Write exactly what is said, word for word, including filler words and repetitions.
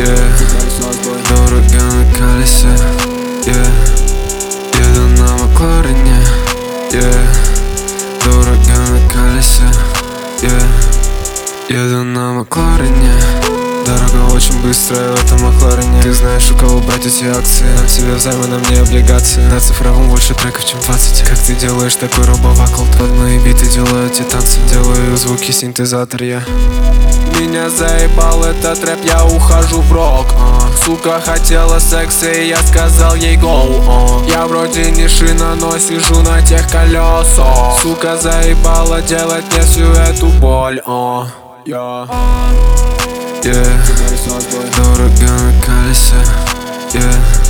yeah. Дорого на колесе, yeah. Еду на Макларене, yeah. Дорого на колесе, yeah. Еду на Макларене. Дорога очень быстрая в этом Макларене. Ты знаешь, у кого брать эти акции. На тебе займы, на мне облигации. На цифровом больше треков, чем двадцать. Как ты делаешь такой робовакл? Под мои биты делаю эти танцы. Делаю звуки синтезатор я. Меня заебал этот рэп, я ухожу в рок. uh. Сука хотела секса, и я сказал ей гоу. uh. Я вроде не шина, но сижу на тех колесах. Сука заебала делать мне всю эту боль. uh. yeah. Yeah. Дорого на колесе, yeah.